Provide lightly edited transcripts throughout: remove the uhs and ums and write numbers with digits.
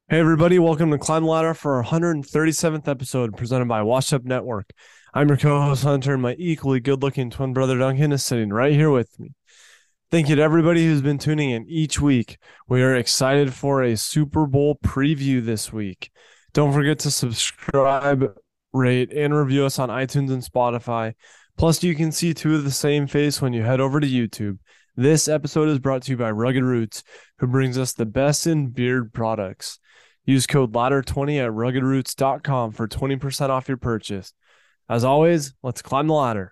Hey everybody, welcome to Climb the Ladder for our 137th episode presented by Washed Up Network. I'm your co-host Hunter, and my equally good-looking twin brother Duncan is sitting right here with me. Thank you to everybody who's been tuning in each week. We are excited for a Super Bowl preview this week. Don't forget to subscribe, rate, and review us on iTunes and Spotify. Plus, you can see two of the same face when you head over to YouTube. This episode is brought to you by Rugged Roots, who brings us the best in beard products. Use code LADDER20 at ruggedroots.com for 20% off your purchase. As always, let's climb the ladder.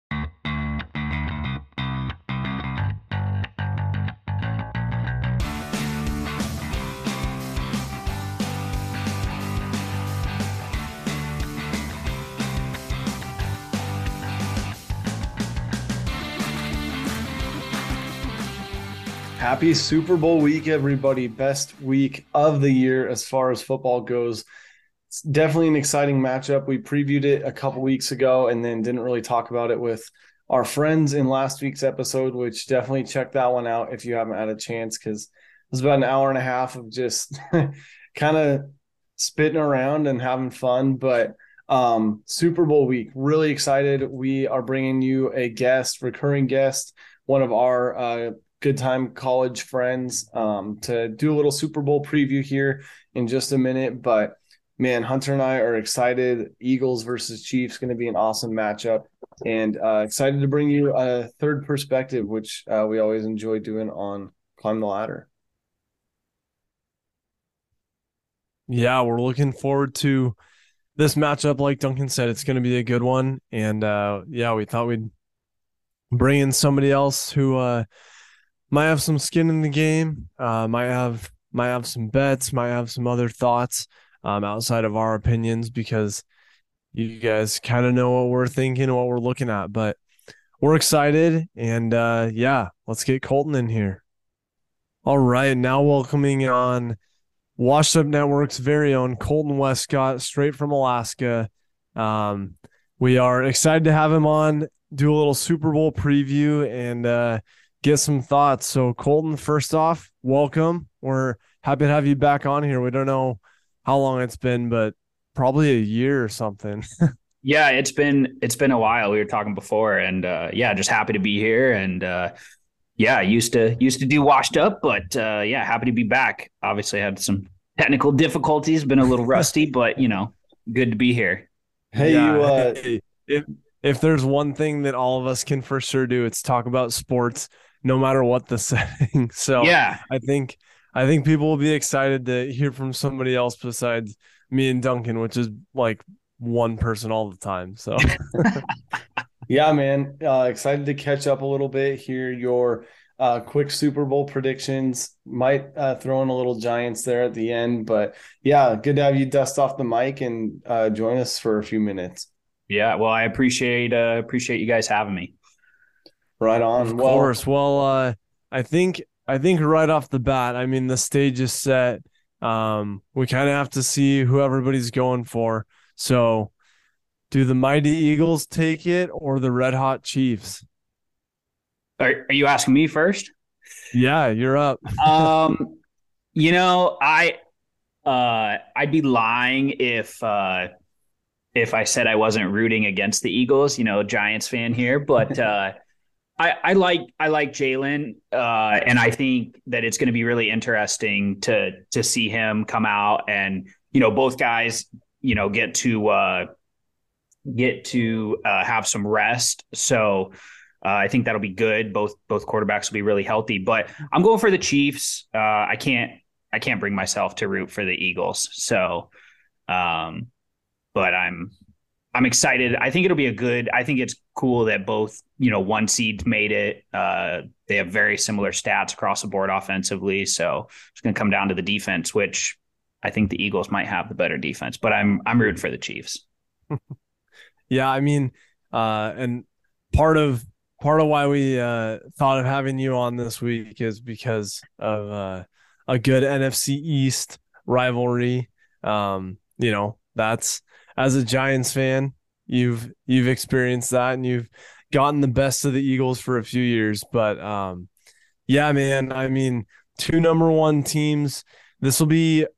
Happy Super Bowl week, everybody. Best week of the year as far as football goes. It's definitely an exciting matchup. We previewed it a couple weeks ago and then didn't really talk about it with our friends in last week's episode, which definitely check that one out if you haven't had a chance, because it was about an hour and a half of just kind of spitting around and having fun. But Super Bowl week, really excited. We are bringing you a guest, recurring guest, one of our good time college friends, to do a little Super Bowl preview here in just a minute. But man, Hunter and I are excited. Eagles versus Chiefs going to be an awesome matchup, and excited to bring you a third perspective, which we always enjoy doing on Climb the Ladder. Yeah, we're looking forward to this matchup. Like Duncan said, it's going to be a good one. And yeah, we thought we'd bring in somebody else who might have some skin in the game, might have some bets, might have some other thoughts outside of our opinions, because you guys kind of know what we're thinking, what we're looking at. But we're excited, and yeah, let's get Colton in here. All right, now welcoming on Washed Up Network's very own Colton Westcott, straight from Alaska. We are excited to have him on, do a little Super Bowl preview, and get some thoughts. So, Colton, first off, welcome. We're happy to have you back on here. We don't know how long it's been, but probably a year or something. Yeah, it's been a while. We were talking before, and yeah, just happy to be here. And yeah, used to do washed up, but yeah, happy to be back. Obviously, had some technical difficulties, been a little rusty, but good to be here. Hey, hey, if there's one thing that all of us can for sure do, it's talk about sports, no matter what the setting. So Yeah, I think I think people will be excited to hear from somebody else besides me and Duncan, which is like one person all the time. So yeah, man, excited to catch up a little bit, hear your quick Super Bowl predictions. Might throw in a little Giants there at the end, but yeah, good to have you dust off the mic and join us for a few minutes. yeah. Well, I appreciate you guys having me. Right on. Of course. Well, I think right off the bat, I mean, the stage is set. We kind of have to see who everybody's going for. So, do the mighty Eagles take it or the Red Hot Chiefs? Are you asking me first? Yeah, you're up. Um, I'd be lying if I said I wasn't rooting against the Eagles. Giants fan here, but I like Jalen, and I think that it's going to be really interesting to see him come out and both guys get to have some rest. So I think that'll be good. Both quarterbacks will be really healthy, but I'm going for the Chiefs. I can't bring myself to root for the Eagles. So, um, but I'm excited. I think it'll be I think it's cool that both, one seeds made it. They have very similar stats across the board offensively. So it's going to come down to the defense, which I think the Eagles might have the better defense, but I'm rooting for the Chiefs. Yeah, I mean, and part of why we thought of having you on this week is because of a good NFC East rivalry. That's, as a Giants fan, you've experienced that, and you've gotten the best of the Eagles for a few years. But yeah, man, I mean, two number one teams. This will be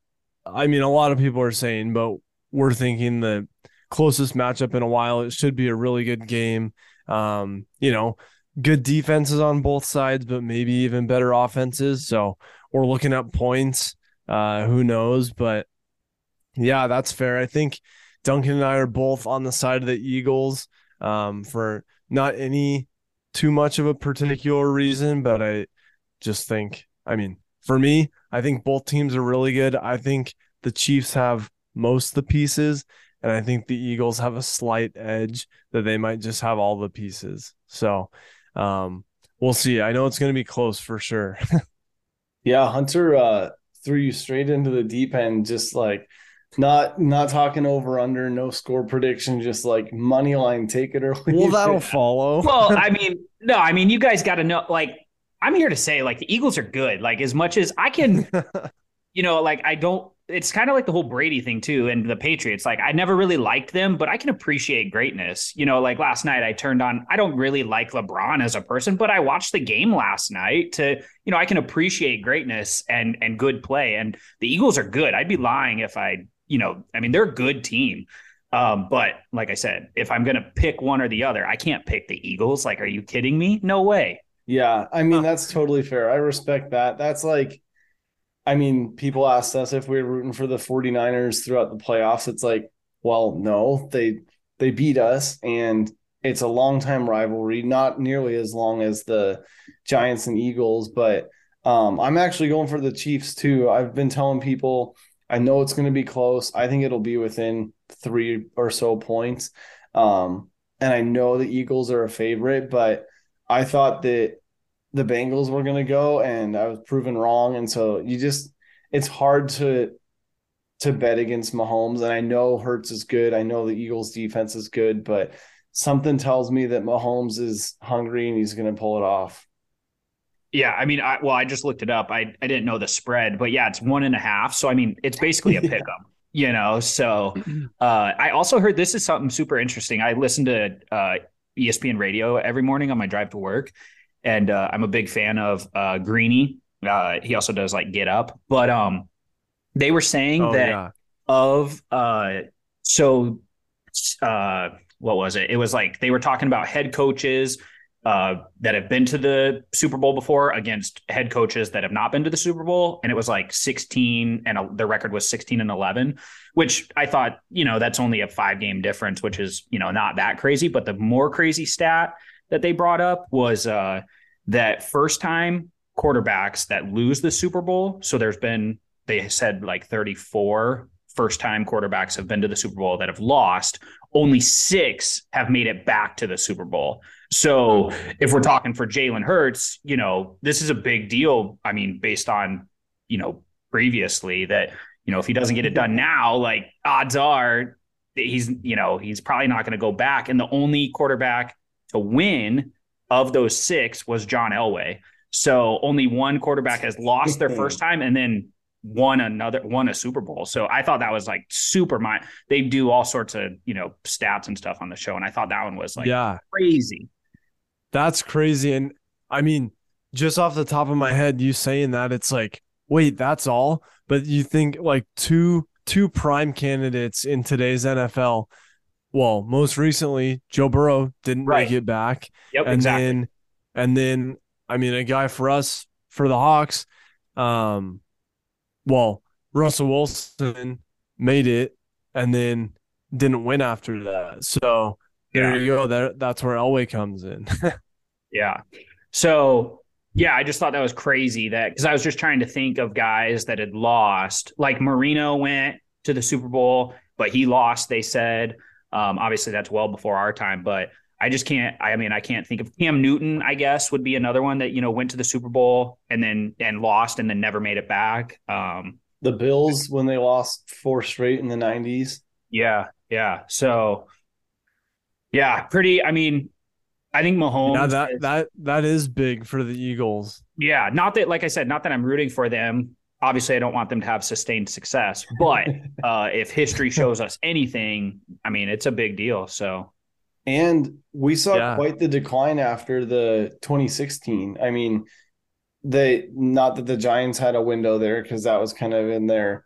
I mean, a lot of people are saying, but we're thinking the closest matchup in a while. It should be a really good game. You know, good defenses on both sides, but maybe even better offenses. So we're looking at points. Who knows? But yeah, that's fair. I think Duncan and I are both on the side of the Eagles for not any too much of a particular reason, but I just think, I mean, for me, I think both teams are really good. I think the Chiefs have most of the pieces, and I think the Eagles have a slight edge that they might just have all the pieces. So we'll see. I know it's going to be close for sure. Yeah, Hunter threw you straight into the deep end, just like not talking over under, no score prediction, just like money line, take it or Well, leave that'll it. follow. Well, I mean, no, I mean, you guys got to know, like, I'm here to say, like, the Eagles are good. Like, as much as I can, like, I don't, it's kind of like the whole Brady thing, too, and the Patriots. Like, I never really liked them, but I can appreciate greatness. Like last night I turned on, I don't really like LeBron as a person, but I watched the game last night to, I can appreciate greatness and good play. And the Eagles are good. I'd be lying if I mean, they're a good team. But like I said, if I'm going to pick one or the other, I can't pick the Eagles. Like, are you kidding me? No way. Yeah, I mean, that's totally fair. I respect that. That's like, I mean, people asked us if we were rooting for the 49ers throughout the playoffs. It's like, well, no, they beat us, and it's a long time rivalry, not nearly as long as the Giants and Eagles, but I'm actually going for the Chiefs too. I've been telling people I know it's going to be close. I think it'll be within 3 or so points. And I know the Eagles are a favorite, but I thought that the Bengals were going to go, and I was proven wrong. And so it's hard to bet against Mahomes. And I know Hurts is good. I know the Eagles defense is good, but something tells me that Mahomes is hungry and he's going to pull it off. Yeah, I mean, I just looked it up. I didn't know the spread, but yeah, it's 1.5. So I mean, it's basically a pick 'em, So I also heard this is something super interesting. I listen to ESPN radio every morning on my drive to work, and I'm a big fan of Greeny. He also does like Get Up, but they were saying Oh that yeah. of so what was it? It was like they were talking about head coaches that have been to the Super Bowl before against head coaches that have not been to the Super Bowl. And it was like 16 and their record was 16-11, which I thought, that's only a 5-game difference, which is, not that crazy. But the more crazy stat that they brought up was that first time quarterbacks that lose the Super Bowl. So they said like 34 first time quarterbacks have been to the Super Bowl that have lost. Only 6 have made it back to the Super Bowl. So if we're talking for Jalen Hurts, this is a big deal. I mean, based on, previously that, if he doesn't get it done now, like odds are he's probably not going to go back. And the only quarterback to win of those 6 was John Elway. So only one quarterback has lost their first time and then won a Super Bowl. So I thought that was like super they do all sorts of, stats and stuff on the show. And I thought that one was like crazy. That's crazy. And I mean, just off the top of my head, you saying that, it's like, wait, that's all? But you think like two prime candidates in today's NFL. Well, most recently, Joe Burrow didn't make it back. Yep, and exactly. then I mean, a guy for us, for the Hawks, well, Russell Wilson made it and then didn't win after that. So there you go. That's where Elway comes in. Yeah. So, yeah, I just thought that was crazy because I was just trying to think of guys that had lost. Like Marino went to the Super Bowl, but he lost, they said. Obviously, that's well before our time, but I just can't. I can't think of Cam Newton, I guess, would be another one that, went to the Super Bowl and lost and then never made it back. The Bills, when they lost 4 straight in the 90s. Yeah. Yeah. So, yeah, pretty. I mean, I think Mahomes. Yeah, that is big for the Eagles. Yeah, not that, like I said, not that I'm rooting for them. Obviously, I don't want them to have sustained success. But if history shows us anything, I mean, it's a big deal. So, and we saw quite the decline after the 2016. I mean, not that the Giants had a window there because that was kind of in their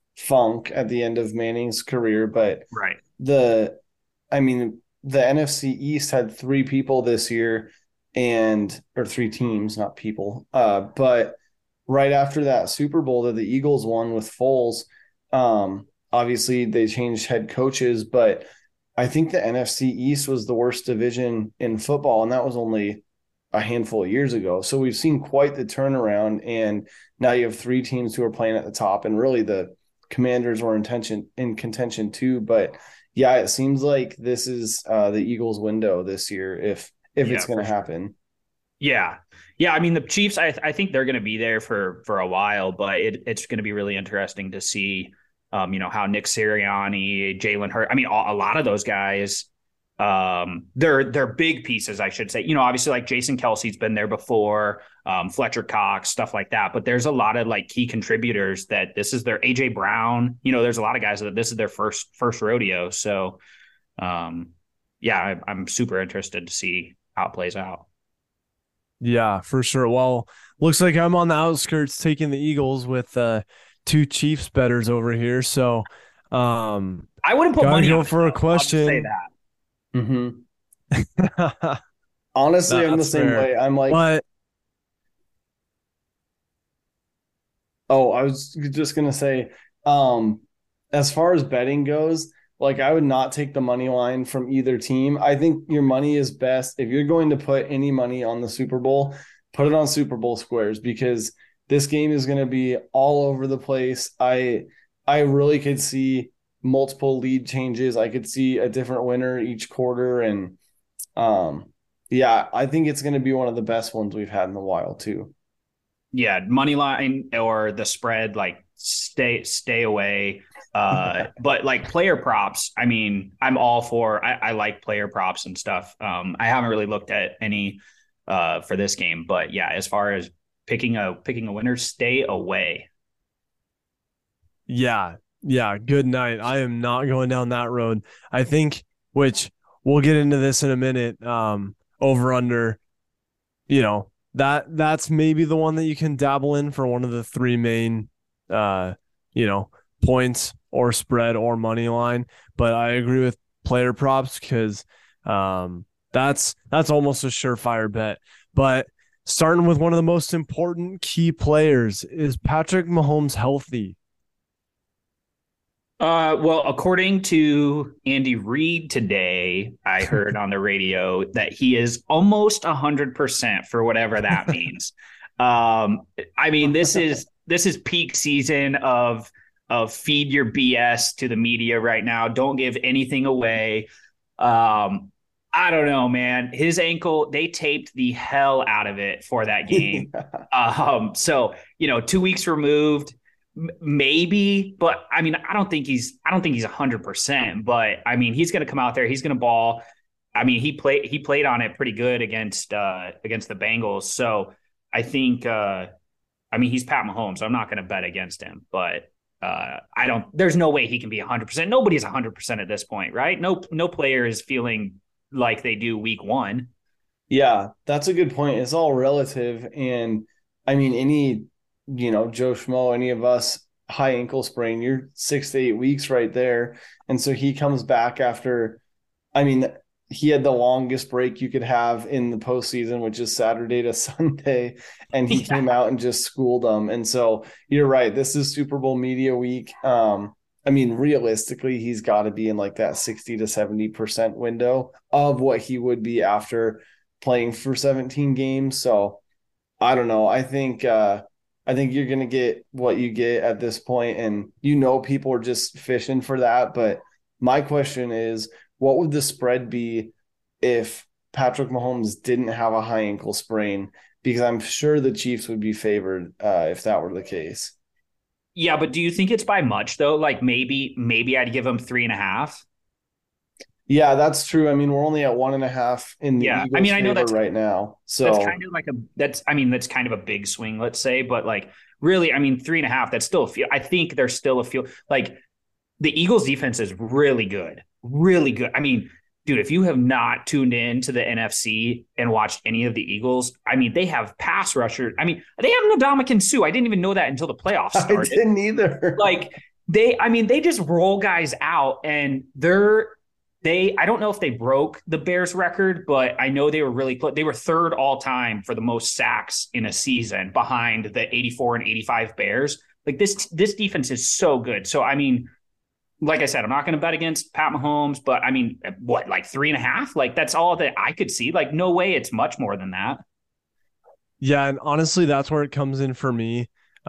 funk at the end of Manning's career, but Right. the I mean, the NFC East had three people this year or three teams, not people. But right after that Super Bowl that the Eagles won with Foles, obviously they changed head coaches, but I think the NFC East was the worst division in football, and that was only a handful of years ago. So we've seen quite the turnaround, and now you have three teams who are playing at the top, and really the Commanders were in contention too. But yeah, it seems like this is the Eagles' window this year if it's going to happen. Yeah. Yeah. I mean, the Chiefs, I think they're going to be there for a while, but it's going to be really interesting to see, how Nick Sirianni, Jalen Hurts, I mean, a lot of those guys, they're big pieces, I should say. Obviously, like Jason Kelsey's been there before, Fletcher Cox, stuff like that. But there's a lot of like key contributors that this is their AJ Brown. There's a lot of guys that this is their first rodeo. So, yeah, I'm super interested to see how it plays out. Yeah, for sure. Well, looks like I'm on the outskirts taking the Eagles with two Chiefs betters over here. So, I wouldn't put gotta money go on for it, a though. I'll just say question. that. Mm-hmm. Honestly, I'm the That's same fair. way. I'm like, But oh, I was just gonna say, as far as betting goes, like I would not take the money line from either team. I think your money is best if you're going to put any money on the Super Bowl, put it on Super Bowl squares because this game is going to be all over the place. I really could see multiple lead changes. I could see a different winner each quarter, and yeah, I think it's going to be one of the best ones we've had in a while too. Yeah, money line or the spread, like stay away. But like player props, I mean, I'm all for. I like player props and stuff. I haven't really looked at any for this game, but yeah, as far as picking a winner, stay away. yeah, yeah, good night. I am not going down that road. I think, which we'll get into this in a minute, over under, that's maybe the one that you can dabble in for one of the three main uh, you know, points or spread or money line. But I agree with player props because that's almost a surefire bet. But starting with one of the most important key players, is Patrick Mahomes healthy? Well, according to Andy Reid today, I heard on the radio that he is almost 100% for whatever that means. I mean, this is peak season of feed your BS to the media right now. Don't give anything away. I don't know, man. His ankle, they taped the hell out of it for that game. So 2 weeks removed, maybe, but I mean, I don't think he's 100%, but I mean, he's going to come out there, he's going to ball. I mean, he played on it pretty good against the Bengals. So I think, I mean, he's Pat Mahomes. So I'm not going to bet against him, but there's no way he can be 100%. Nobody's 100% at this point, right? No player is feeling like they do week one. Yeah, that's a good point. It's all relative. And I mean, Joe Schmo, any of us, high ankle sprain, you're 6 to 8 weeks right there. And so he comes back after, I mean, he had the longest break you could have in the postseason, which is Saturday to Sunday. And he came out and just schooled them. And so you're right. This is Super Bowl media week. I mean, realistically, he's got to be in like that 60 to 70% window of what he would be after playing for 17 games. So I don't know. I think you're going to get what you get at this point, and people are just fishing for that. But my question is, what would the spread be if Patrick Mahomes didn't have a high ankle sprain? Because I'm sure the Chiefs would be favored if that were the case. Yeah, but do you think it's by much though? Like maybe I'd give him 3.5. Yeah, that's true. I mean, we're only at 1.5 in the Yeah, I Eagles' mean, I know favor that's right now. that's So kind of like that's kind of a big swing, let's say, but like really, I mean, 3.5. That's still a feel. I think there's still a feel like the Eagles' defense is really good, really good. I mean, dude, if you have not tuned in to the NFC and watched any of the Eagles, I mean, they have pass rushers. I mean, they have Ndamukong Suh. I didn't even know that until the playoffs I started. didn't either. Like they just roll guys out, and I don't know if they broke the Bears record, but I know they were really close. They were third all time for the most sacks in a season behind the 84 and 85 Bears. Like this defense is so good. So, I mean, like I said, I'm not going to bet against Pat Mahomes, but I mean, what, like 3.5? Like that's all that I could see. Like, no way it's much more than that. Yeah, and honestly, that's where it comes in for me.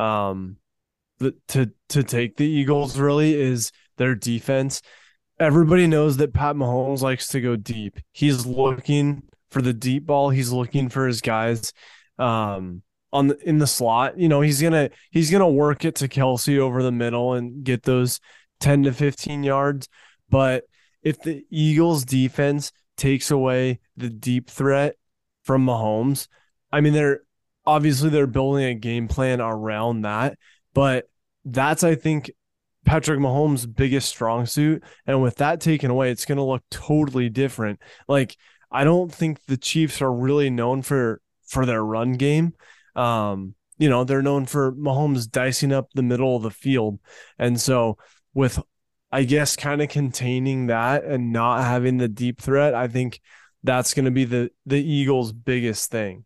To take the Eagles really is their defense. Everybody knows that Pat Mahomes likes to go deep. He's looking for the deep ball. He's looking for his guys in the slot. You know, he's gonna work it to Kelsey over the middle and get those 10 to 15 yards. But if the Eagles defense takes away the deep threat from Mahomes, I mean, they're building a game plan around that, but that's, I think, Patrick Mahomes' biggest strong suit. And with that taken away, it's going to look totally different. Like, I don't think the Chiefs are really known for their run game. You know, they're known for Mahomes dicing up the middle of the field. And so with, I guess, kind of containing that and not having the deep threat, I think that's going to be the Eagles' biggest thing.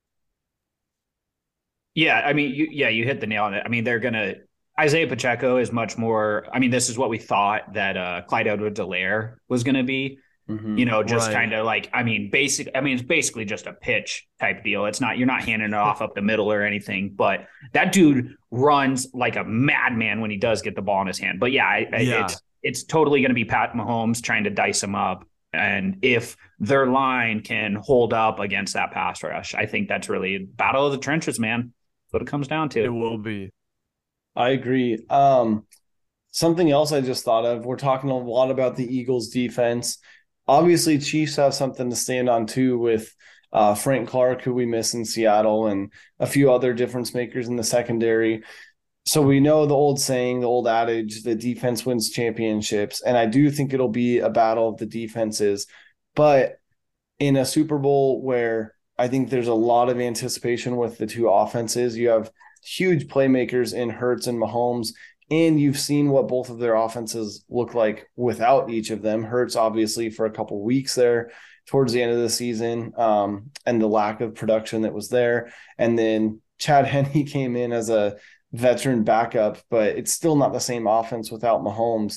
Yeah, I mean, you hit the nail on it. I mean, Isaiah Pacheco is much more. I mean, this is what we thought that Clyde Edwards-Helaire was going to be. Mm-hmm. You know, just Right. kind of like, I mean, it's basically just a pitch type deal. You're not handing it off up the middle or anything, but that dude runs like a madman when he does get the ball in his hand. But yeah. It's totally going to be Pat Mahomes trying to dice him up. And if their line can hold up against that pass rush, I think that's really battle of the trenches, man. That's what it comes down to. It will be. I agree. Something else I just thought of, we're talking a lot about the Eagles defense. Obviously, Chiefs have something to stand on too with Frank Clark, who we miss in Seattle, and a few other difference makers in the secondary. So we know the old saying, the old adage, the defense wins championships. And I do think it'll be a battle of the defenses. But in a Super Bowl where I think there's a lot of anticipation with the two offenses, you have huge playmakers in Hurts and Mahomes, and you've seen what both of their offenses look like without each of them. Hurts, obviously, for a couple of weeks there towards the end of the season, and the lack of production that was there. And then Chad Henne came in as a veteran backup, but it's still not the same offense without Mahomes.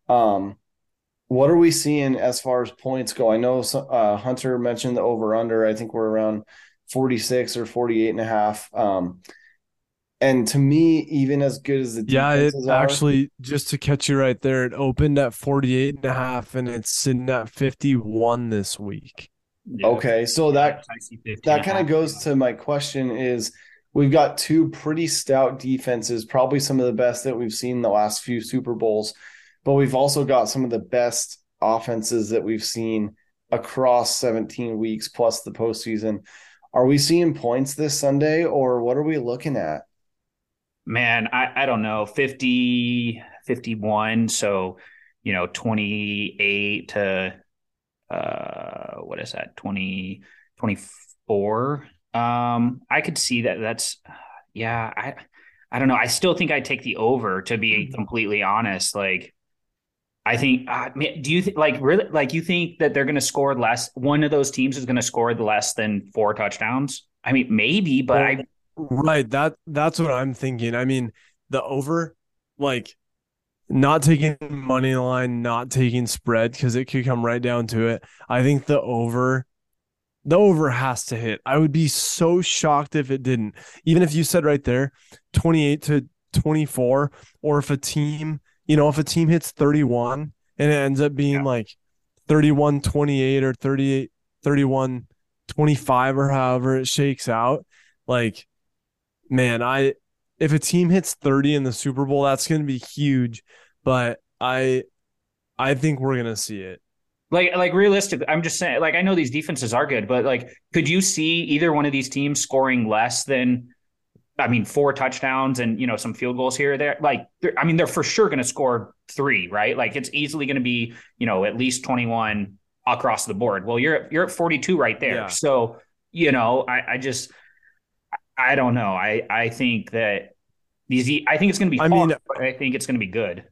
What are we seeing as far as points go? I know Hunter mentioned the over-under. I think we're around 46 or 48.5. And to me, even as good as the defenses are, actually, just to catch you right there, it opened at 48.5 and it's sitting at 51 this week. Yeah. Okay, so that kind of goes to my question is, we've got two pretty stout defenses, probably some of the best that we've seen in the last few Super Bowls, but we've also got some of the best offenses that we've seen across 17 weeks plus the postseason. Are we seeing points this Sunday, or what are we looking at? Man, I don't know, 50, 51. So, 28 to, what is that? 20, 24. I could see that. I don't know. I still think I'd take the over, to be completely honest. Like, I think, do you really, like, you think that they're going to score less? One of those teams is going to score less than 4 touchdowns? I mean, maybe, but Right. That's what I'm thinking. I mean, the over, like, not taking money line, not taking spread, because it could come right down to it. I think the over has to hit. I would be so shocked if it didn't. Even if you said right there, 28 to 24, or if a team hits 31 and it ends up being like 31-28 or 31-25 or however it shakes out, like, man, if a team hits 30 in the Super Bowl, that's going to be huge, but I think we're going to see it. Like realistically, I'm just saying, like, I know these defenses are good, but like, could you see either one of these teams scoring less than, 4 touchdowns and, some field goals here or there? Like, they're for sure going to score 3, right? Like, it's easily going to be, at least 21 across the board. Well, you're at 42 right there. Yeah. So, I don't know. I think that I think it's going to be I hard, mean, but I think it's going to be good.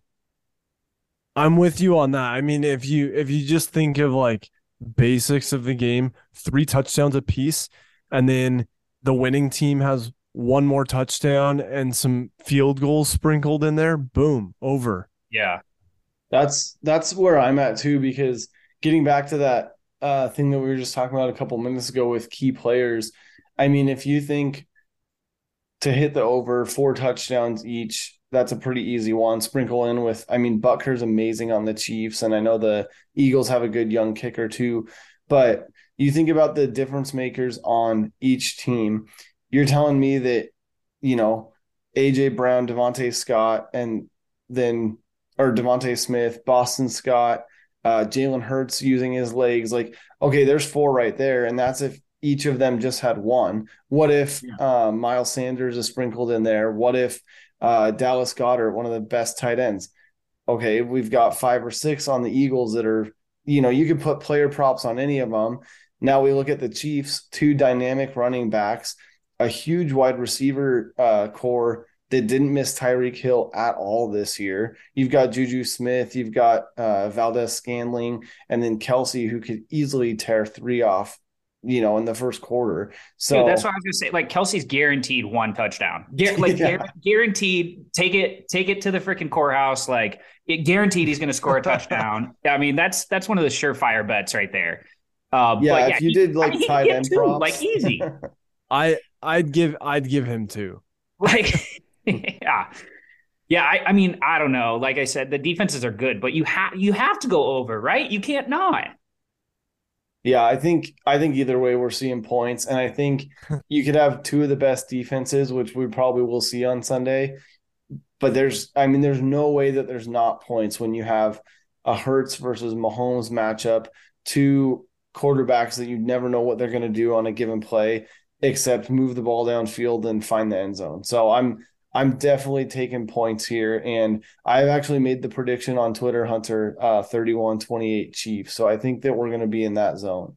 I'm with you on that. I mean, if you just think of like basics of the game, 3 touchdowns apiece, and then the winning team has one more touchdown and some field goals sprinkled in there, boom, over. Yeah. That's where I'm at too, because getting back to that thing that we were just talking about a couple minutes ago with key players, I mean, if you think to hit the over 4 touchdowns each, that's a pretty easy one. Sprinkle in with, I mean, Butker's amazing on the Chiefs, and I know the Eagles have a good young kicker too. But you think about the difference makers on each team. You're telling me that, you know, AJ Brown, Devontae Scott, and then or Devontae Smith, Boston Scott, Jalen Hurts using his legs. Like, okay, there's 4 right there, and that's if each of them just had one. What if Miles Sanders is sprinkled in there? What if Dallas Goedert, one of the best tight ends? Okay, we've got 5 or 6 on the Eagles that are, you could put player props on any of them. Now we look at the Chiefs, 2 dynamic running backs, a huge wide receiver core that didn't miss Tyreek Hill at all this year. You've got Juju Smith, you've got Valdez-Scantling, and then Kelsey, who could easily tear 3 off, in the first quarter. So dude, that's what I was gonna say. Like Kelsey's guaranteed 1 touchdown. Guaranteed. Take it to the freaking courthouse. Like guaranteed he's gonna score a touchdown. I mean, that's one of the surefire bets right there. But if you did like tight end props, like easy. I'd give him 2. Like yeah. I mean, I don't know. Like I said, the defenses are good, but you have to go over, right? You can't not. Yeah, I think either way we're seeing points, and I think you could have 2 of the best defenses, which we probably will see on Sunday. But there's no way that there's not points when you have a Hurts versus Mahomes matchup, 2 quarterbacks that you never know what they're going to do on a given play, except move the ball downfield and find the end zone. So I'm definitely taking points here, and I've actually made the prediction on Twitter, Hunter, 31-28 Chiefs. So I think that we're going to be in that zone.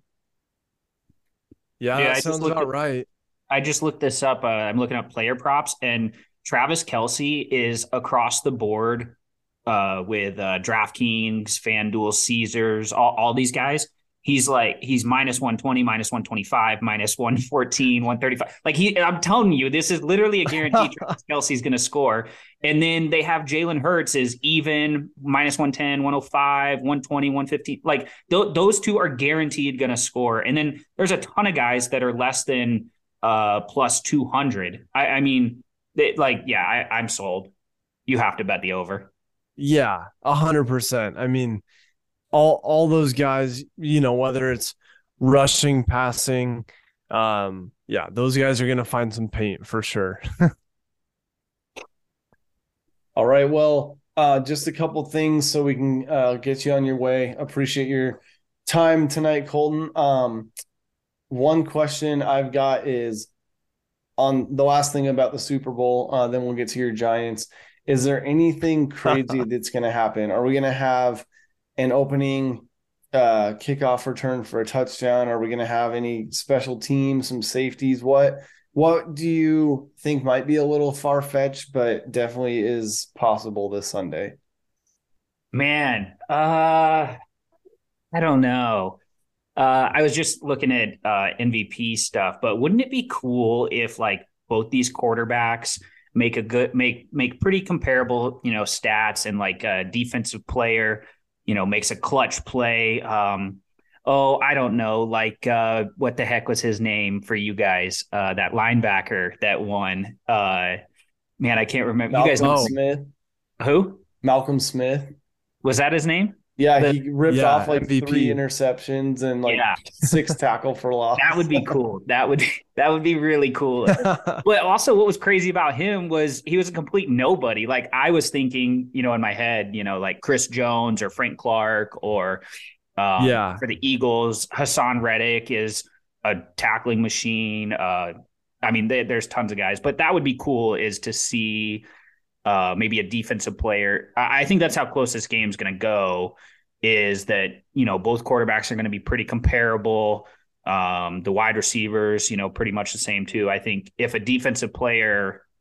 Yeah, that sounds about right. I just looked this up. I'm looking up player props, and Travis Kelce is across the board with DraftKings, FanDuel, Caesars, all these guys. He's minus 120, minus 125, minus 114, 135. Like I'm telling you, this is literally a guarantee Travis Kelce's going to score. And then they have Jalen Hurts is even minus 110, 105, 120, 115. Like those 2 are guaranteed going to score. And then there's a ton of guys that are less than plus 200. I mean, I'm sold. You have to bet the over. Yeah, 100%. I mean, all those guys, whether it's rushing, passing, those guys are going to find some paint for sure. All right. Well, just a couple things so we can get you on your way. Appreciate your time tonight, Colton. One question I've got is on the last thing about the Super Bowl, then we'll get to your Giants. Is there anything crazy that's going to happen? Are we going to have an opening kickoff return for a touchdown? Are we going to have any special teams, some safeties? What do you think might be a little far-fetched, but definitely is possible this Sunday? Man, I don't know. I was just looking at MVP stuff, but wouldn't it be cool if like both these quarterbacks make pretty comparable, stats, and like a defensive player makes a clutch play. I don't know, like what the heck was his name for you guys? That linebacker that won. Man, I can't remember. Malcolm you guys know Smith. Who? Malcolm Smith. Was that his name? Yeah, he ripped off like MVP. 3 interceptions and 6 tackle for loss. That would be cool. That would be really cool. But also what was crazy about him was he was a complete nobody. Like I was thinking, in my head, like Chris Jones or Frank Clark or for the Eagles, Hassan Reddick is a tackling machine. There's tons of guys, but that would be cool is to see maybe a defensive player. I think that's how close this game's going to go, is that, both quarterbacks are going to be pretty comparable. The wide receivers, pretty much the same too. I think if a defensive player,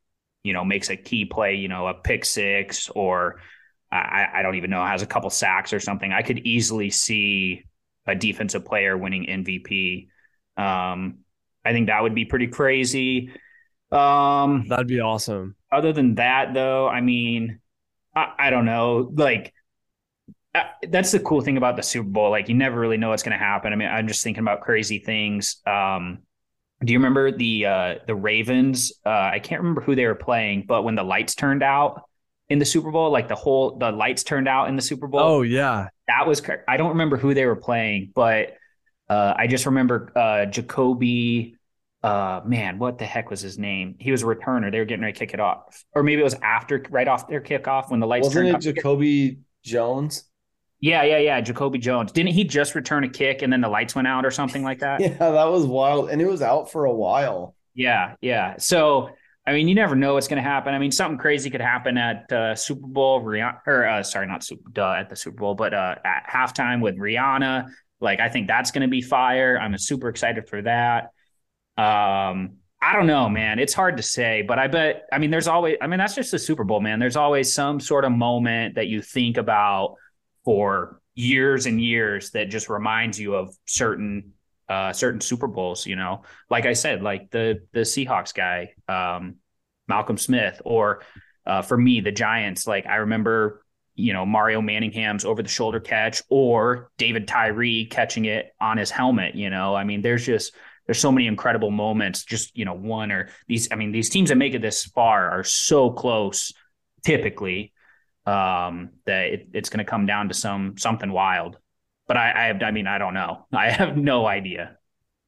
makes a key play, a pick six, or I don't even know, has a couple sacks or something. I could easily see a defensive player winning MVP. I think that would be pretty crazy. That'd be awesome. Other than that, though, I mean, I don't know. Like, that's the cool thing about the Super Bowl. Like, you never really know what's going to happen. I mean, I'm just thinking about crazy things. Do you remember the Ravens? I can't remember who they were playing, but when the lights turned out in the Super Bowl, like the lights turned out in the Super Bowl. Oh yeah, that was. I don't remember who they were playing, but I just remember Jacoby. Man, what the heck was his name? He was a returner. They were getting ready to kick it off, or maybe it was right off their kickoff when the lights Wasn't turned it Jacoby Jones? Yeah. Jacoby Jones. Didn't he just return a kick and then the lights went out or something like that? Yeah, that was wild. And it was out for a while. Yeah. So, I mean, you never know what's going to happen. I mean, something crazy could happen at Super Bowl, at the Super Bowl, but at halftime with Rihanna. Like, I think that's going to be fire. I'm super excited for that. I don't know, man. It's hard to say, but that's just the Super Bowl, man. There's always some sort of moment that you think about for years and years that just reminds you of certain Super Bowls, like I said, like the Seahawks guy, Malcolm Smith, or for me, the Giants. Like, I remember, Mario Manningham's over the shoulder catch, or David Tyree catching it on his helmet. I mean, there's so many incredible moments. Just, these teams that make it this far are so close typically, that it's going to come down to something wild. But I don't know. I have no idea.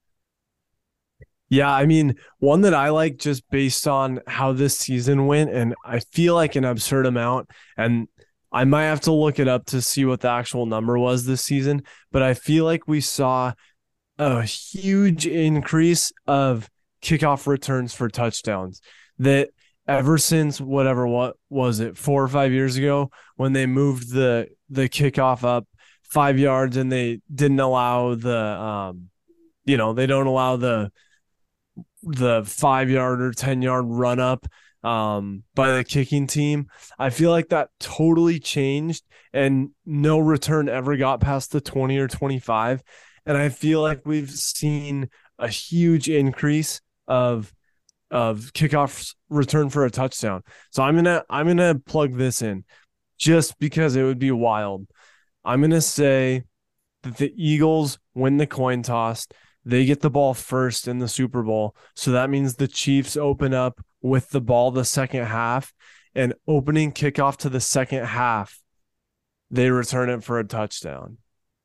Yeah, I mean, one that I like just based on how this season went, and I feel like an absurd amount, and I might have to look it up to see what the actual number was this season, but I feel like we saw a huge increase of kickoff returns for touchdowns that ever since what was it, 4 or 5 years ago when they moved the kickoff up 5 yards and they didn't allow they don't allow the 5 yard or 10 yard run up by the kicking team. I feel like that totally changed and no return ever got past the 20 or 25. And I feel like we've seen a huge increase of kickoff return for a touchdown. So I'm gonna plug this in just because it would be wild. I'm gonna say that the Eagles win the coin toss. They get the ball first in the Super Bowl. So that means the Chiefs open up with the ball the second half, and opening kickoff to the second half, they return it for a touchdown.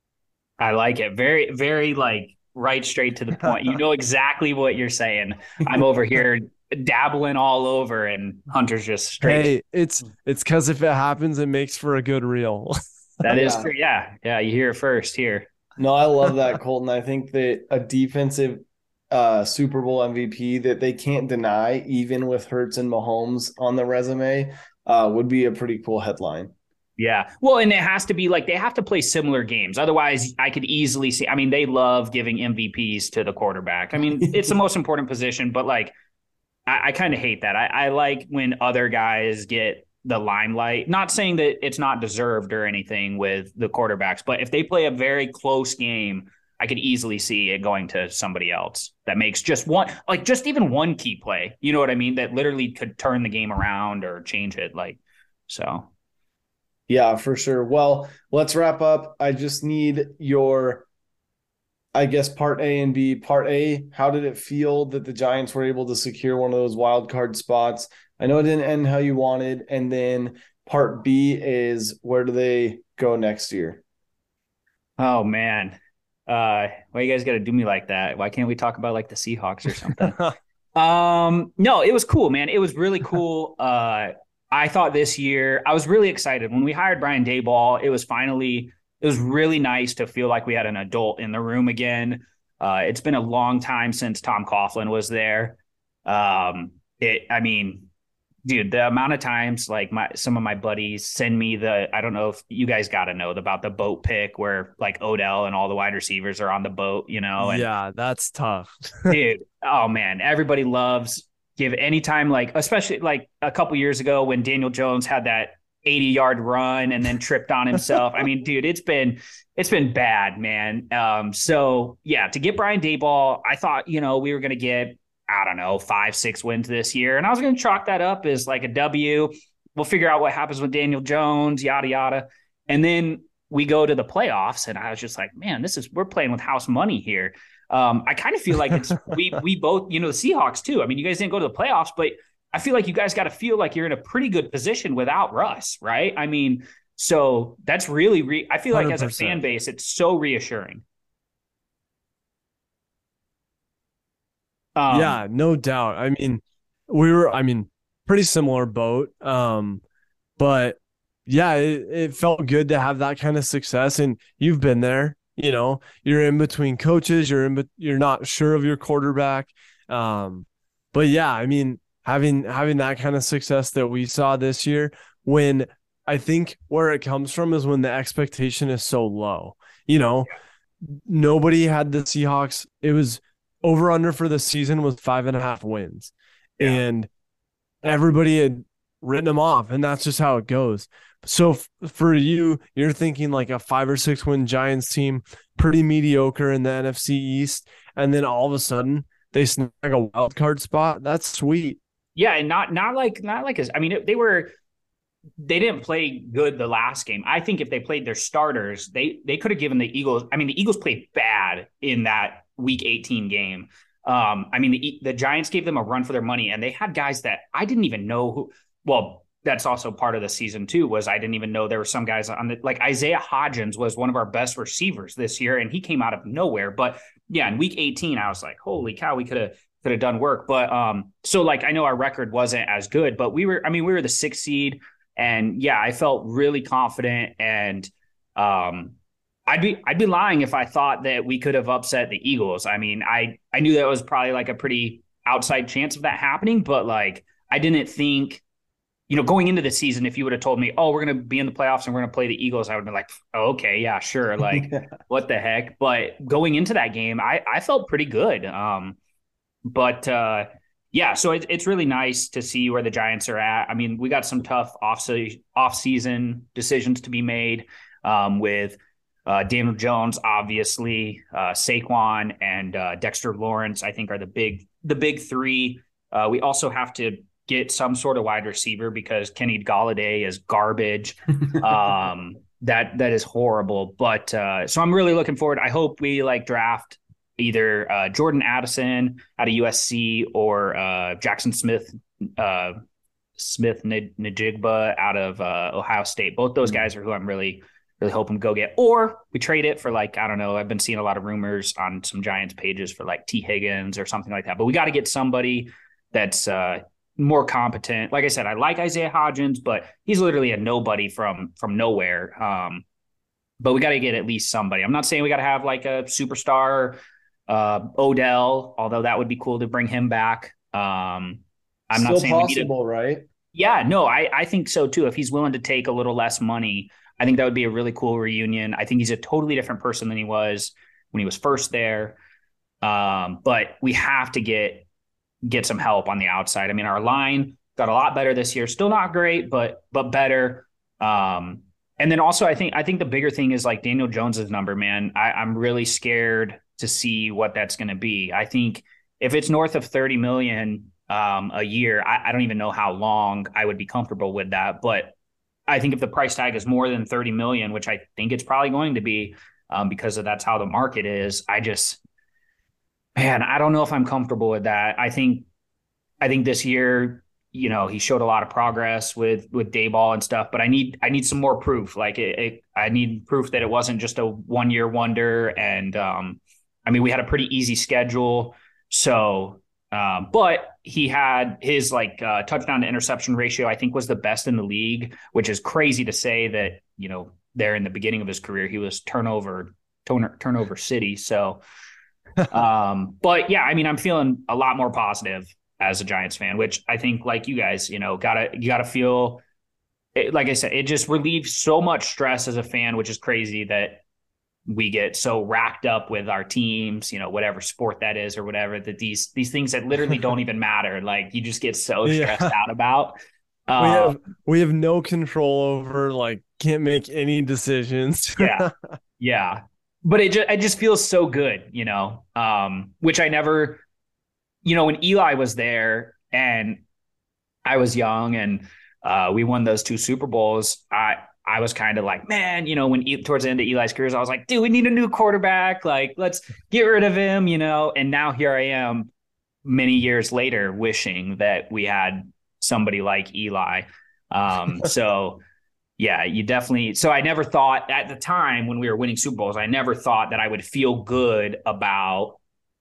I like it. Very, very right straight to the point. You know exactly what you're saying. I'm over here dabbling all over, and Hunter's just straight. Hey, it's because if it happens, it makes for a good reel. That is true. Yeah. You hear it first here. No, I love that, Colton. I think that a defensive Super Bowl MVP that they can't deny, even with Hurts and Mahomes on the resume, would be a pretty cool headline. Yeah. Well, and it has to be they have to play similar games. Otherwise, I could easily see, they love giving MVPs to the quarterback. It's the most important position, but I kind of hate that. I like when other guys get the limelight. Not saying that it's not deserved or anything with the quarterbacks, but if they play a very close game, I could easily see it going to somebody else that makes just even one key play. You know what I mean? That literally could turn the game around or change it. So. Yeah, for sure. Well, let's wrap up. I just need your, I guess, part A and B. Part A, how did it feel that the Giants were able to secure one of those wild card spots? I know it didn't end how you wanted. And then part B is, where do they go next year? Oh, man. Why you guys got to do me like that? Why can't we talk about the Seahawks or something? No, it was cool, man. It was really cool. I thought this year, I was really excited. When we hired Brian Daboll, it was really nice to feel like we had an adult in the room again. It's been a long time since Tom Coughlin was there. Dude, the amount of times some of my buddies send me I don't know if you guys got to know about the boat pick where Odell and all the wide receivers are on the boat, and yeah, that's tough. dude, oh man, everybody loves give any time, like especially like a couple years ago when Daniel Jones had that 80-yard run and then tripped on himself. I mean, dude, it's been bad, man. So yeah, to get Brian Daboll, I thought, we were going to get, I don't know, 5-6 wins this year. And I was going to chalk that up as like a W. We'll figure out what happens with Daniel Jones, yada, yada. And then we go to the playoffs and I was just like, man, we're playing with house money here. I kind of feel like it's, we both, the Seahawks too. I mean, you guys didn't go to the playoffs, but I feel like you guys got to feel like you're in a pretty good position without Russ, right? I mean, so that's really, I feel like 100%. As a fan base, it's so reassuring. Yeah, no doubt. I mean, pretty similar boat. But yeah, it felt good to have that kind of success. And you've been there, you're in between coaches, you're not sure of your quarterback. But yeah, I mean, having that kind of success that we saw this year, when I think where it comes from is when the expectation is so low. Nobody had the Seahawks. It was over under for the season was 5.5 wins. Yeah. And everybody had written them off, and that's just how it goes. So for you're thinking like a 5 or 6 win Giants team, pretty mediocre in the NFC East, and then all of a sudden they snag a wild card spot. That's sweet. Yeah, and not like I mean, they didn't play good the last game. I think if they played their starters, they could have given the Eagles. I mean, the Eagles played bad in that Week 18 game. I mean, the Giants gave them a run for their money, and they had guys that I didn't even know who. Well, that's also part of the season too. Was I didn't even know there were some guys like Isaiah Hodgins was one of our best receivers this year, and he came out of nowhere. But yeah, in Week 18, I was like, holy cow, we could have done work. But so like I know our record wasn't as good, but we were the 6th seed. And yeah, I felt really confident, and I'd be lying if I thought that we could have upset the Eagles. I mean, I knew that was probably like a pretty outside chance of that happening, but like I didn't think, going into the season, if you would have told me, oh, we're going to be in the playoffs and we're going to play the Eagles, I would have been like, oh, okay, yeah, sure. Like what the heck? But going into that game, I felt pretty good. Yeah, so it's really nice to see where the Giants are at. I mean, we got some tough off-season decisions to be made with Daniel Jones, obviously, Saquon, and Dexter Lawrence, I think, are the big three. We also have to get some sort of wide receiver because Kenny Golladay is garbage. That is horrible. But so I'm really looking forward. I hope we draft either Jordan Addison out of USC or Jackson Smith-Njigba out of Ohio State. Both those guys are who I'm really hoping to go get. Or we trade it for I don't know, I've been seeing a lot of rumors on some Giants pages for T. Higgins or something like that. But we got to get somebody that's more competent. Like I said, I like Isaiah Hodgins, but he's literally a nobody from nowhere. But we got to get at least somebody. I'm not saying we got to have a superstar Odell, although that would be cool to bring him back. I'm still not saying possible, right? Yeah, no, I think so too. If he's willing to take a little less money, I think that would be a really cool reunion. I think he's a totally different person than he was when he was first there. But we have to get some help on the outside. I mean, our line got a lot better this year. Still not great, but better. And then also I think the bigger thing is Daniel Jones's number, man. I'm really scared to see what that's going to be. I think if it's north of 30 million a year, I don't even know how long I would be comfortable with that. But I think if the price tag is more than 30 million, which I think it's probably going to be because that's how the market is, I don't know if I'm comfortable with that. I think this year, he showed a lot of progress with Daboll and stuff, but I need some more proof. I need proof that it wasn't just a 1-year wonder. And I mean, we had a pretty easy schedule. So, but he had his touchdown to interception ratio, I think was the best in the league, which is crazy to say that, there in the beginning of his career, he was turnover city. So, but yeah, I mean, I'm feeling a lot more positive as a Giants fan, which I think you guys, you gotta feel it, like I said, it just relieves so much stress as a fan, which is crazy that we get so racked up with our teams, whatever sport that is or whatever, that these things that literally don't even matter. Like you just get so stressed Yeah. out about. We Uh, have we have no control over, like, can't make any decisions. yeah, yeah. But it just feels so good, which I never, when Eli was there and I was young and we won those 2 Super Bowls. I was kind of like, man, towards the end of Eli's career, I was like, dude, we need a new quarterback. Like, let's get rid of him, And now here I am many years later wishing that we had somebody like Eli. So yeah, you definitely. So I never thought at the time when we were winning Super Bowls, I never thought that I would feel good about,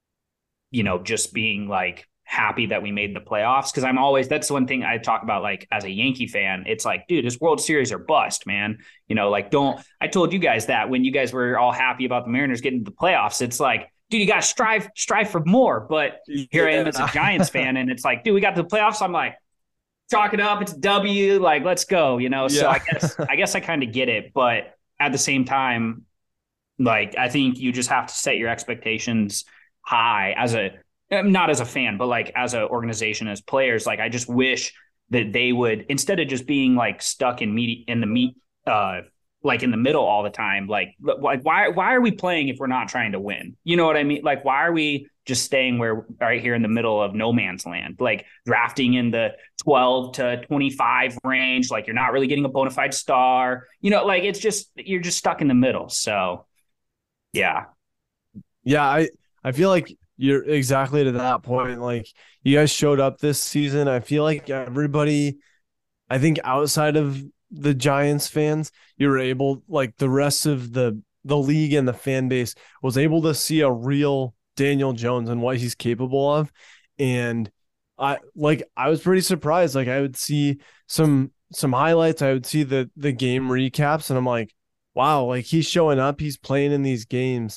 just being like happy that we made the playoffs. Cause that's one thing I talk about, like as a Yankee fan, it's like, dude, this World Series are bust, man. I told you guys that when you guys were all happy about the Mariners getting to the playoffs, it's like, dude, you got to strive for more. But here I am as a Giants fan. And it's like, dude, we got to the playoffs. I'm like, chalk it up. It's a W. Like, let's go, So I guess I kind of get it. But at the same time, like, I think you just have to set your expectations high not as a fan, but like as an organization, as players. Like, I just wish that they would, instead of just being like stuck in like in the middle all the time, like why are we playing if we're not trying to win? You know what I mean? Like, why are we just staying right here in the middle of no man's land, like drafting in the 12 to 25 range? Like, you're not really getting a bona fide star, like you're just stuck in the middle. So yeah. Yeah, I feel like you're exactly to that point. Like, you guys showed up this season. I feel like everybody, I think outside of the Giants fans, you were able, like the rest of the league and the fan base was able to see a real Daniel Jones and what he's capable of. And I was pretty surprised. Like, I would see some highlights, I would see the game recaps, and I'm like, wow, like he's showing up, he's playing in these games.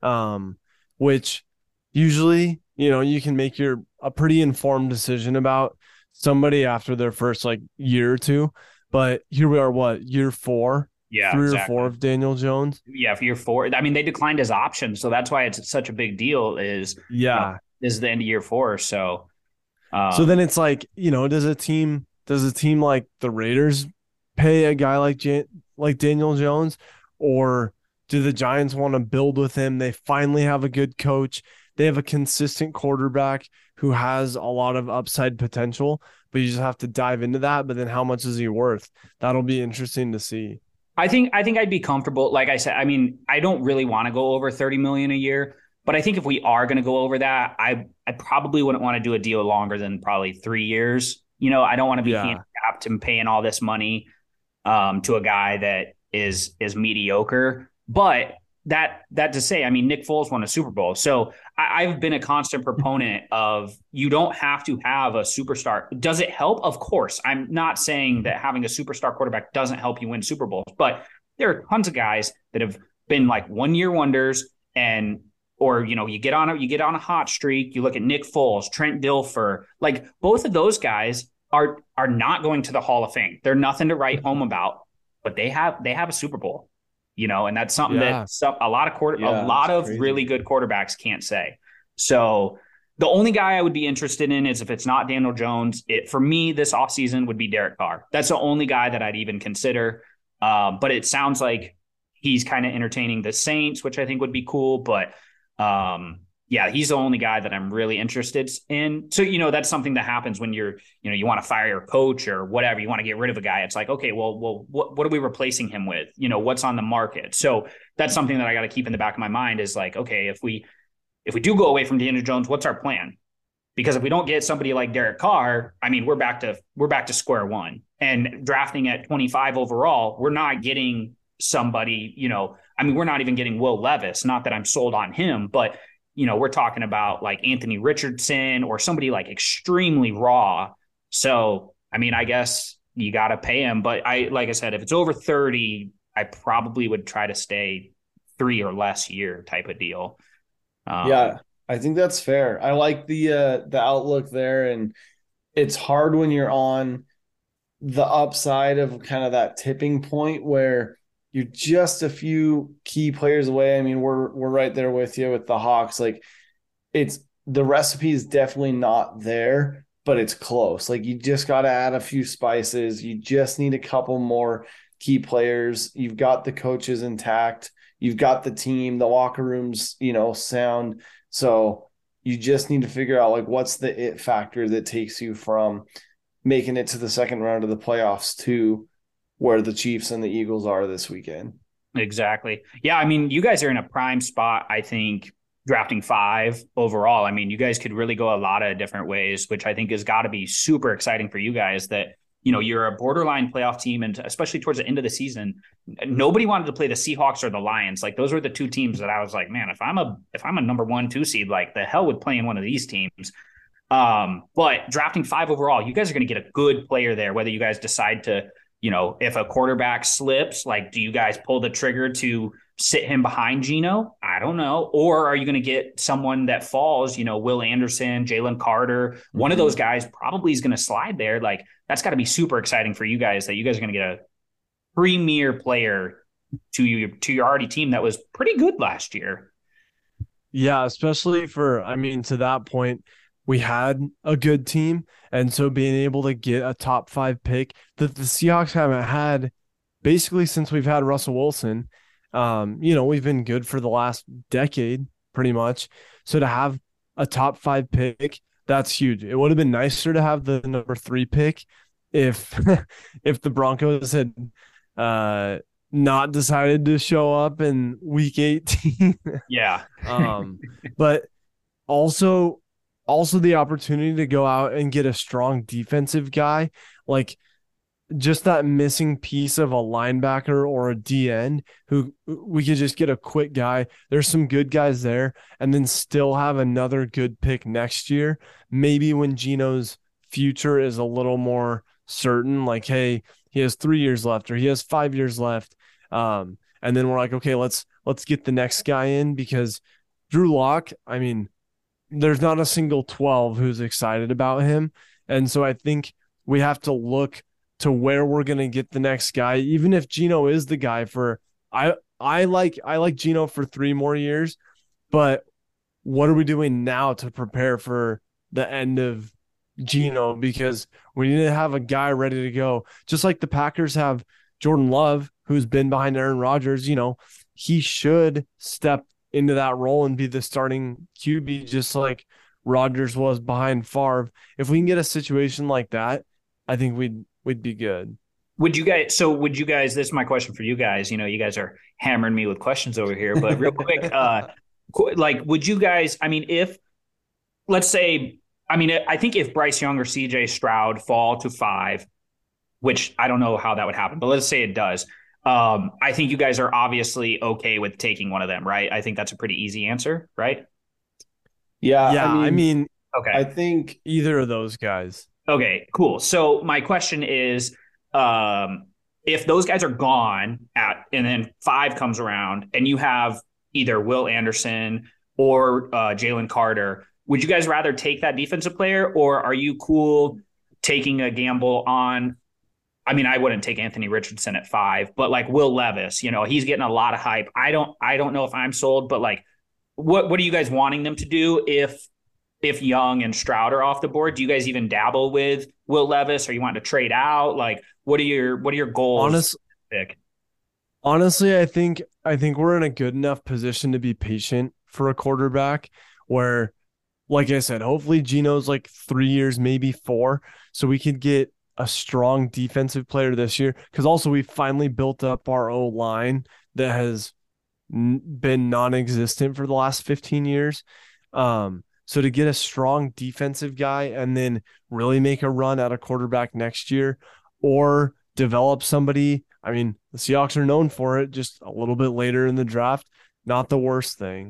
Which usually, you can make a pretty informed decision about somebody after their first like year or two. But here we are, what, year 4? Yeah, 3 exactly. or 4 of Daniel Jones. Yeah, for year 4. I mean, they declined his option, so that's why it's such a big deal. Yeah. This is the end of year 4, so. So then it's like, does a team like the Raiders pay a guy like Daniel Jones, or do the Giants want to build with him? They finally have a good coach. They have a consistent quarterback who has a lot of upside potential, but you just have to dive into that. But then how much is he worth? That'll be interesting to see. I think I'd be comfortable. Like I said, I mean, I don't really want to go over 30 million a year, but I think if we are going to go over that, I probably wouldn't want to do a deal longer than probably 3 years. I don't want to be handicapped and paying all this money to a guy that is mediocre. But that to say, I mean, Nick Foles won a Super Bowl. So I've been a constant proponent of, you don't have to have a superstar. Does it help? Of course. I'm not saying that having a superstar quarterback doesn't help you win Super Bowls, but there are tons of guys that have been like 1-year wonders, or you get on a hot streak. You look at Nick Foles, Trent Dilfer, like both of those guys are not going to the Hall of Fame. They're nothing to write home about, but they have a Super Bowl. And that's something that a lot of really good quarterbacks can't say. So the only guy I would be interested in is, if it's not Daniel Jones, for me this offseason would be Derek Carr. That's the only guy that I'd even consider. But it sounds like he's kind of entertaining the Saints, which I think would be cool. But yeah, he's the only guy that I'm really interested in. So, that's something that happens when you want to fire your coach or whatever, you want to get rid of a guy. It's like, okay, well, what are we replacing him with? What's on the market? So that's something that I got to keep in the back of my mind, is like, okay, if we do go away from Daniel Jones, what's our plan? Because if we don't get somebody like Derek Carr, I mean, we're back to square one. And drafting at 25 overall, we're not getting somebody, I mean, we're not even getting Will Levis. Not that I'm sold on him, but we're talking about like Anthony Richardson or somebody like extremely raw. So, I mean, I guess you got to pay him. But like I said, if it's over 30, I probably would try to stay 3 or less year type of deal. Yeah, I think that's fair. I like the outlook there, and it's hard when you're on the upside of kind of that tipping point where you're just a few key players away. I mean, we're right there with you with the Hawks. Like it's the recipe is definitely not there, but it's close. Like you just got to add a few spices. You just need a couple more key players. You've got the coaches intact. You've got the team, the locker rooms, sound. So you just need to figure out like what's the it factor that takes you from making it to the second round of the playoffs to where the Chiefs and the Eagles are this weekend. Exactly. Yeah, I mean, you guys are in a prime spot, I think, drafting 5 overall. I mean, you guys could really go a lot of different ways, which I think has got to be super exciting for you guys that, you're a borderline playoff team. And especially towards the end of the season, nobody wanted to play the Seahawks or the Lions. Like those were the 2 teams that I was like, man, if I'm a number 1, 2 seed, like the hell would play in one of these teams. But drafting 5 overall, you guys are going to get a good player there, whether you guys decide to, if a quarterback slips, like, do you guys pull the trigger to sit him behind Geno? I don't know. Or are you going to get someone that falls, Will Anderson, Jalen Carter, one of those guys probably is going to slide there. Like, that's got to be super exciting for you guys that you guys are going to get a premier player to your already team that was pretty good last year. Yeah, especially to that point, we had a good team. And so being able to get a top 5 pick that the Seahawks haven't had basically since we've had Russell Wilson, we've been good for the last decade pretty much. So to have a top 5 pick, that's huge. It would have been nicer to have the number 3 pick if if the Broncos had not decided to show up in week 18. Yeah. But also the opportunity to go out and get a strong defensive guy, like just that missing piece of a linebacker or a DN who we could just get a quick guy. There's some good guys there, and then still have another good pick next year. Maybe when Geno's future is a little more certain, like, hey, he has 3 years left or he has 5 years left. And then we're like, okay, let's get the next guy in, because Drew Lock, I mean, there's not a single 12 who's excited about him. And so I think we have to look to where we're going to get the next guy, even if Geno is the guy for, I like Geno for 3 more years, but what are we doing now to prepare for the end of Geno? Because we need to have a guy ready to go. Just like the Packers have Jordan Love, who's been behind Aaron Rodgers, he should step into that role and be the starting QB, just like Rodgers was behind Favre. If we can get a situation like that, I think we'd be good. Would you guys, this is my question for you guys. You guys are hammering me with questions over here, but real quick, would you guys, let's say, I think if Bryce Young or CJ Stroud fall to 5, which I don't know how that would happen, but let's say it does. I think you guys are obviously okay with taking one of them, right? I think that's a pretty easy answer, right? Yeah. Okay. I think either of those guys. Okay, cool. So my question is, if those guys are gone and then 5 comes around and you have either Will Anderson or Jalen Carter, would you guys rather take that defensive player, or are you cool taking a gamble on, I wouldn't take Anthony Richardson at 5, but like Will Levis, he's getting a lot of hype. I don't know if I'm sold, but like, what are you guys wanting them to do if Young and Stroud are off the board? Do you guys even dabble with Will Levis, or you want to trade out? Like, what are your goals? Honestly, I think we're in a good enough position to be patient for a quarterback where, like I said, hopefully Geno's like 3 years, maybe 4. So we could get a strong defensive player this year. Cause also we finally built up our O-line that has been non-existent for the last 15 years. So to get a strong defensive guy and then really make a run at a quarterback next year, or develop somebody, the Seahawks are known for it, just a little bit later in the draft, not the worst thing.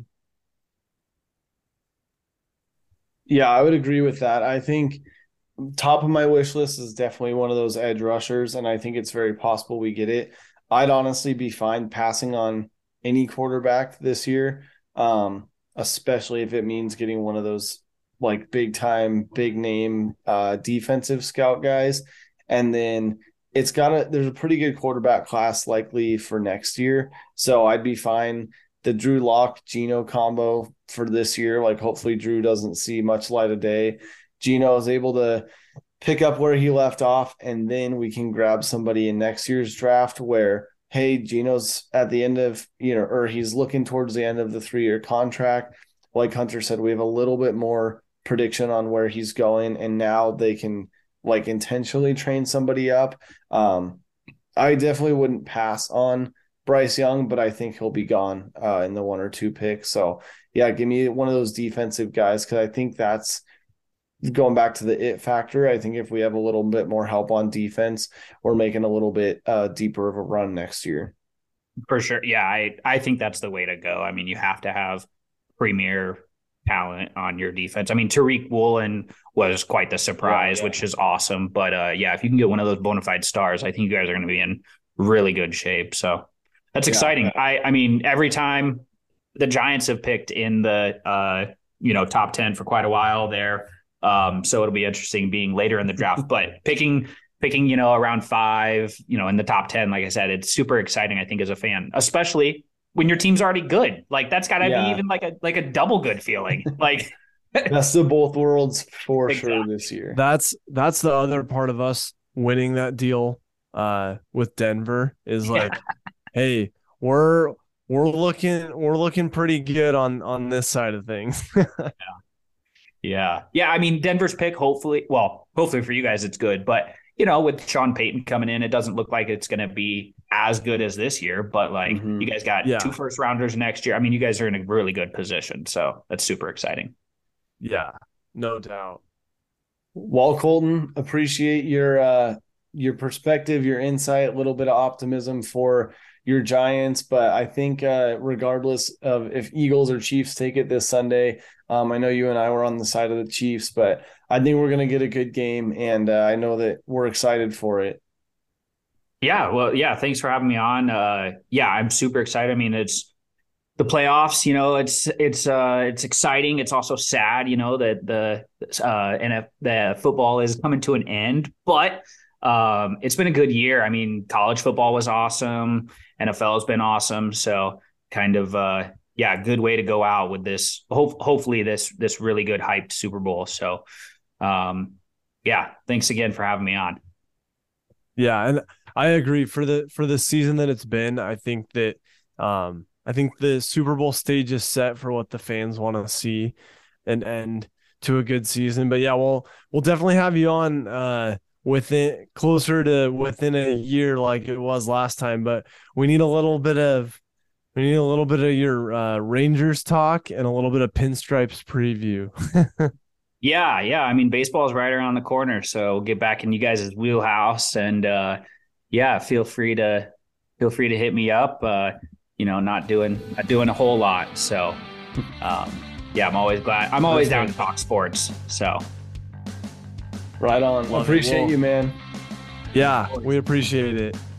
Yeah, I would agree with that. I think top of my wish list is definitely one of those edge rushers, and I think it's very possible we get it. I'd honestly be fine passing on any quarterback this year, especially if it means getting one of those like big time, big name defensive scout guys. And then there's a pretty good quarterback class likely for next year. So I'd be fine. The Drew Lock Geno combo for this year, like hopefully Drew doesn't see much light of day. Geno is able to pick up where he left off, and then we can grab somebody in next year's draft where, hey, Geno's at the end of, or he's looking towards the end of the 3-year contract. Like Hunter said, we have a little bit more prediction on where he's going, and now they can like intentionally train somebody up. I definitely wouldn't pass on Bryce Young, but I think he'll be gone in the 1 or 2 picks. So yeah, give me one of those defensive guys, because I think that's going back to the it factor. I think if we have a little bit more help on defense, we're making a little bit deeper of a run next year. For sure. Yeah, I think that's the way to go. I mean, you have to have premier talent on your defense. I mean, Tariq Woolen was quite the surprise, which is awesome. But if you can get one of those bona fide stars, I think you guys are going to be in really good shape. So that's exciting. I mean, every time the Giants have picked in the top 10 for quite a while there. So it'll be interesting being later in the draft, but picking, around 5, in the top 10, like I said, it's super exciting, I think, as a fan, especially when your team's already good. Like that's gotta be even like a double good feeling. Like best of both worlds for sure this year. That's the other part of us winning that deal with Denver is like, hey, we're looking pretty good on this side of things. Yeah. I mean, Denver's pick, hopefully for you guys, it's good. But, with Sean Payton coming in, it doesn't look like it's going to be as good as this year. But, you guys got 2 first-rounders next year. I mean, you guys are in a really good position. So that's super exciting. Yeah, no doubt. Well, Colton, appreciate your perspective, your insight, a little bit of optimism for your Giants. But I think regardless of if Eagles or Chiefs take it this Sunday, I know you and I were on the side of the Chiefs, but I think we're going to get a good game, and I know that we're excited for it. Yeah, well, thanks for having me on. I'm super excited. I mean, it's the playoffs, it's exciting. It's also sad, that the football is coming to an end, but it's been a good year. I mean, college football was awesome. NFL has been awesome. So kind of, good way to go out with this. Hopefully this really good hyped Super Bowl. So, thanks again for having me on. Yeah, and I agree for the season that it's been. I think that the Super Bowl stage is set for what the fans want to see and end to a good season. But yeah, we'll definitely have you on within a year like it was last time. But we need a little bit of your Rangers talk and a little bit of Pinstripes preview. Yeah. I mean, baseball is right around the corner, so we'll get back in you guys' wheelhouse, and feel free to hit me up. Not doing a whole lot, so I'm always glad. I'm always down to talk sports. So right on. Appreciate you, man. Yeah, we appreciate it.